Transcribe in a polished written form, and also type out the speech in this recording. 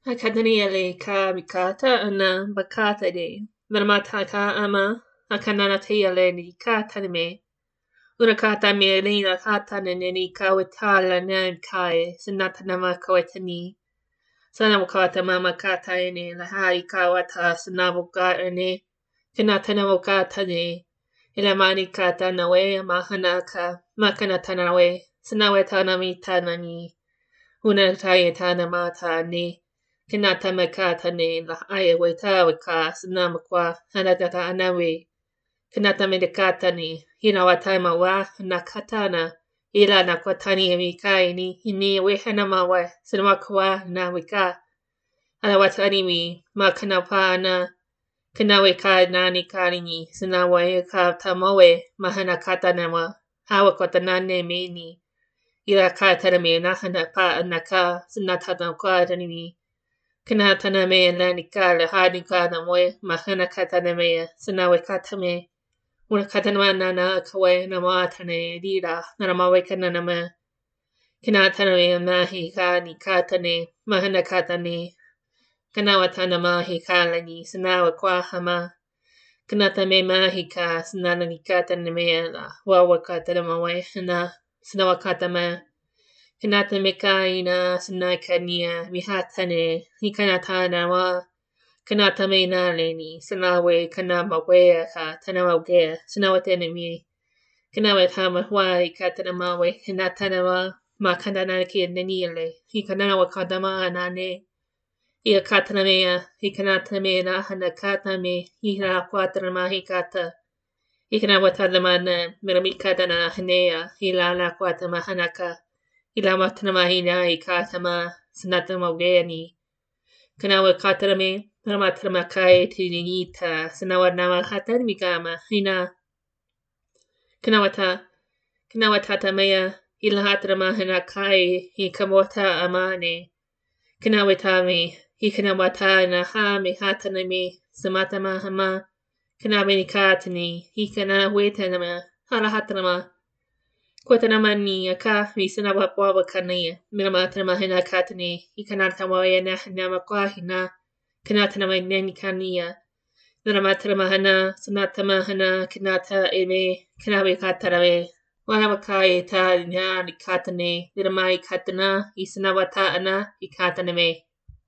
Hakadaniele ka mikata ana bakata de. Vermata ka ama. Hakananatiele ni kata me. Urakata me lina kata neni kawitala nan kai. Sinatanama kawetani. Sanamukata mama kata ene. Lahai kawata sanabuka ene. Kinatanamukata ne. Ilamani kata nawe mahanaka. Makanatanawe. Sanawetana tanani. Unatayetana mata ne. Kinata makata ne la aya weta waka sanamakwa hanatata anawe. Kinata medikata ni hinawatama wa nakatana. Ila nakwatani mikai ni hini wehanama wa sanamakwa na wika. Alawatani mi makanapa na kinaweka nani karini sanawa ka tamawe mahanakata nama. Hawakwata nane meni. Ila kata me nahanapa anaka sanatana kwa tanimi. Kanatana me lanika la hadika na moe mahana katana me sanawe katame una katana nana kawe na matane dira na mawe kanana me kanatana me mahi ka ni katane mahana katane kanawatana mahi kala ni sanawe kwa hama kanata me mahi ka sanana ni katana me la wawa katana mawe na sanawa katama Kanata mekaina sanakania mihatane hikanatana wa kanata mainale ni sanawe kanama wea ka tanamawea sanawatene mi kanawe hama hwai katanamawe kanatana wa makandana ki nanile hikanawa kadama anane ia katanamea hikanatame na hanakatame hina quatrama hikata hikanawatadamana miramikadana hanea hilala quatama hanaka Ila matana hina ikatama sanatama gani. Kanawa katarame, ramatama kai tinita, sanawa nama hatan mikama, hina. Kanawatata mea, ila hatrama hina kai, hikamota amane. Kanawatame, hikanawata na hame hataname, samatama hama. Kanawe nikatani, hikanawetana, halahatrama. Kwatanamani aka misana wapawa kanaya miramatana hina katani ikanatama yana namakwa hina kanatama nani kania miramatama hana sanatama hana kanata eme kanawe katarawe wanawakai ta nya katane miramai katana isanawata ana ikataname